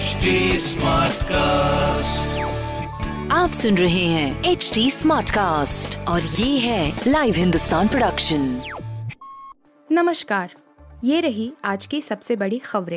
HD Smartcast. आप सुन रहे हैं HD Smartcast और ये है लाइव हिंदुस्तान प्रोडक्शन। नमस्कार, ये रही आज की सबसे बड़ी खबरें।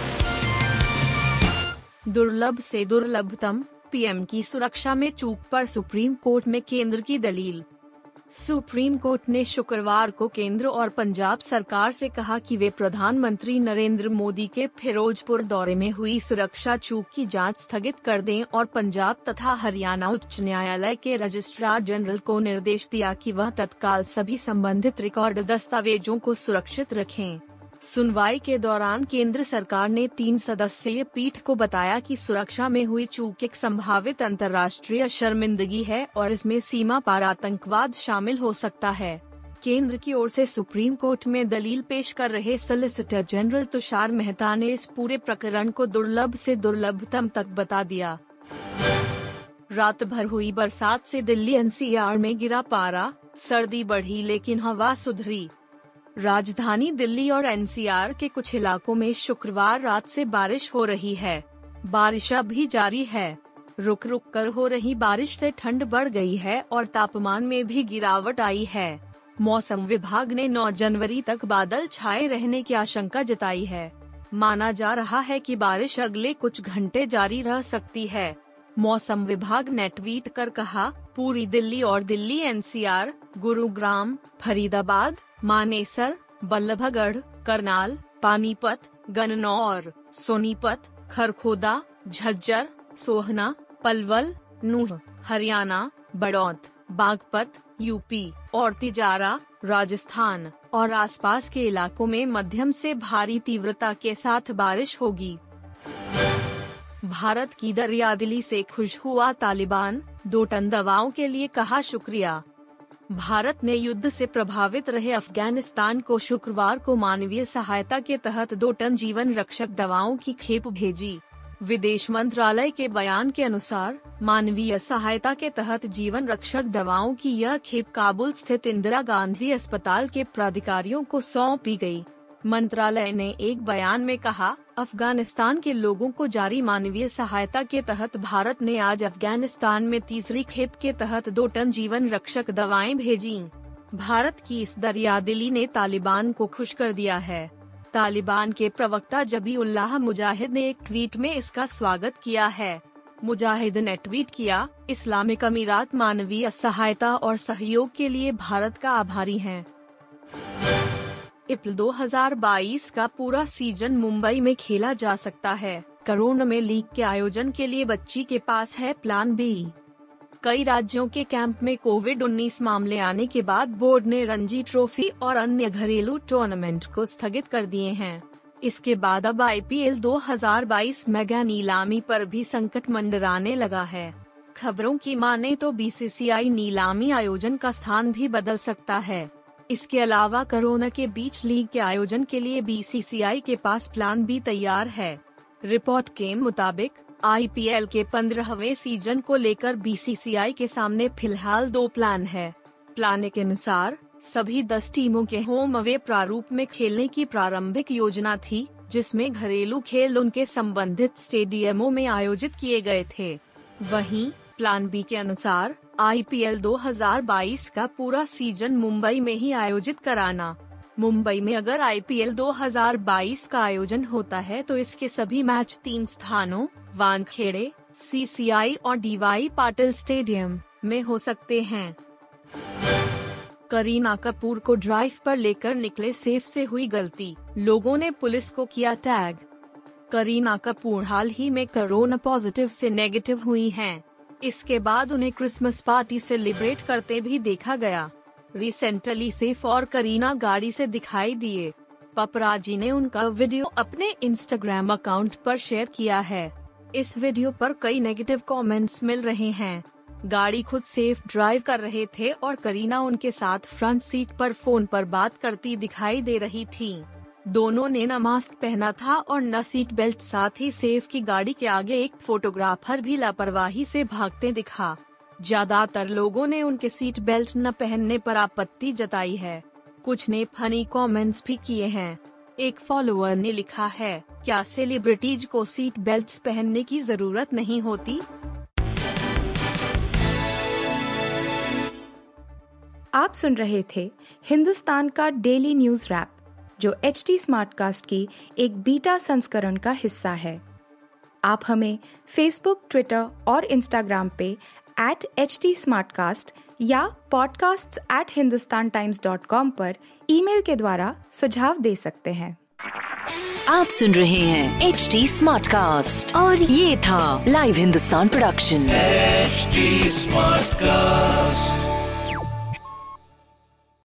दुर्लभ से दुर्लभतम, पीएम की सुरक्षा में चूक पर सुप्रीम कोर्ट में केंद्र की दलील। सुप्रीम कोर्ट ने शुक्रवार को केंद्र और पंजाब सरकार से कहा कि वे प्रधानमंत्री नरेंद्र मोदी के फिरोजपुर दौरे में हुई सुरक्षा चूक की जांच स्थगित कर दें और पंजाब तथा हरियाणा उच्च न्यायालय के रजिस्ट्रार जनरल को निर्देश दिया कि वह तत्काल सभी संबंधित रिकॉर्ड दस्तावेजों को सुरक्षित रखें। सुनवाई के दौरान केंद्र सरकार ने 3 सदस्यीय पीठ को बताया कि सुरक्षा में हुई चूक एक संभावित अंतर्राष्ट्रीय शर्मिंदगी है और इसमें सीमा पार आतंकवाद शामिल हो सकता है। केंद्र की ओर से सुप्रीम कोर्ट में दलील पेश कर रहे सॉलिसिटर जनरल तुषार मेहता ने इस पूरे प्रकरण को दुर्लभ से दुर्लभतम तक बता दिया। रात भर हुई बरसात से दिल्ली एनसीआर में गिरा पारा, सर्दी बढ़ी लेकिन हवा सुधरी। राजधानी दिल्ली और एनसीआर के कुछ इलाकों में शुक्रवार रात से बारिश हो रही है। बारिश अभी जारी है। रुक रुक कर हो रही बारिश से ठंड बढ़ गई है और तापमान में भी गिरावट आई है। मौसम विभाग ने 9 जनवरी तक बादल छाए रहने की आशंका जताई है। माना जा रहा है कि बारिश अगले कुछ घंटे जारी रह सकती है। मौसम विभाग ने ट्वीट कर कहा, पूरी दिल्ली और दिल्ली एनसीआर, गुरुग्राम, फरीदाबाद, मानेसर, बल्लभगढ़, करनाल, पानीपत, गन्नौर, सोनीपत, खरखोदा, झज्जर, सोहना, पलवल, नूह, हरियाणा, बड़ौत, बागपत, यूपी और तिजारा, राजस्थान और आसपास के इलाकों में मध्यम से भारी तीव्रता के साथ बारिश होगी। भारत की दरियादिली से खुश हुआ तालिबान, 2 टन दवाओं के लिए कहा शुक्रिया। भारत ने युद्ध से प्रभावित रहे अफगानिस्तान को शुक्रवार को मानवीय सहायता के तहत 2 टन जीवन रक्षक दवाओं की खेप भेजी। विदेश मंत्रालय के बयान के अनुसार मानवीय सहायता के तहत जीवन रक्षक दवाओं की यह खेप काबुल स्थित इंदिरा गांधी अस्पताल के प्राधिकारियों को सौंपी गई। मंत्रालय ने एक बयान में कहा, अफगानिस्तान के लोगों को जारी मानवीय सहायता के तहत भारत ने आज अफगानिस्तान में तीसरी खेप के तहत 2 टन जीवन रक्षक दवाएं भेजी। भारत की इस दरियादिली ने तालिबान को खुश कर दिया है। तालिबान के प्रवक्ता जबीउल्लाह मुजाहिद ने एक ट्वीट में इसका स्वागत किया है। मुजाहिद ने ट्वीट किया, इस्लामिक अमीरात मानवीय सहायता और सहयोग के लिए भारत का आभारी है। IPL 2022 का पूरा सीजन मुंबई में खेला जा सकता है। कोरोना में लीग के आयोजन के लिए बच्ची के पास है प्लान बी। कई राज्यों के कैंप में कोविड-19 मामले आने के बाद बोर्ड ने रणजी ट्रॉफी और अन्य घरेलू टूर्नामेंट को स्थगित कर दिए हैं। इसके बाद अब IPL 2022 मेगा नीलामी पर भी संकट मंडराने लगा है। खबरों की माने तो BCCI नीलामी आयोजन का स्थान भी बदल सकता है। इसके अलावा कोरोना के बीच लीग के आयोजन के लिए BCCI के पास प्लान बी तैयार है। रिपोर्ट के मुताबिक IPL के 15वें सीजन को लेकर BCCI के सामने फिलहाल 2 प्लान है। प्लान के अनुसार सभी 10 टीमों के होम अवे प्रारूप में खेलने की प्रारंभिक योजना थी, जिसमें घरेलू खेल उनके संबंधित स्टेडियमों में आयोजित किए गए थे। वहीं प्लान बी के अनुसार IPL 2022 का पूरा सीजन मुंबई में ही आयोजित कराना। मुंबई में अगर IPL 2022 का आयोजन होता है तो इसके सभी मैच 3 स्थानों वानखेड़े, CCI और DY पाटिल स्टेडियम में हो सकते हैं। करीना कपूर को ड्राइव पर लेकर निकले सेफ से हुई गलती, लोगों ने पुलिस को किया टैग। करीना कपूर हाल ही में कोरोना पॉजिटिव से नेगेटिव हुई हैं। इसके बाद उन्हें क्रिसमस पार्टी सेलिब्रेट करते भी देखा गया। रिसेंटली सैफ और करीना गाड़ी से दिखाई दिए। पपराजी ने उनका वीडियो अपने इंस्टाग्राम अकाउंट पर शेयर किया है। इस वीडियो पर कई नेगेटिव कमेंट्स मिल रहे हैं। गाड़ी खुद सैफ ड्राइव कर रहे थे और करीना उनके साथ फ्रंट सीट पर फोन पर बात करती दिखाई दे रही थी। दोनों ने न मास्क पहना था और न सीट बेल्ट। साथ ही सैफ की गाड़ी के आगे एक फोटोग्राफर भी लापरवाही से भागते दिखा। ज्यादातर लोगों ने उनके सीट बेल्ट न पहनने पर आपत्ति जताई है। कुछ ने फनी कमेंट्स भी किए हैं। एक फॉलोअर ने लिखा है, क्या सेलिब्रिटीज को सीट बेल्ट्स पहनने की जरूरत नहीं होती? आप सुन रहे थे हिंदुस्तान का डेली न्यूज रैप, जो एचटी स्मार्टकास्ट की एक बीटा संस्करण का हिस्सा है। आप हमें फेसबुक, ट्विटर और इंस्टाग्राम पे @HT या podcasts@hindustantimes.com पर ईमेल के द्वारा सुझाव दे सकते हैं। आप सुन रहे हैं एचटी स्मार्टकास्ट और ये था live Hindustan production. HT Smartcast।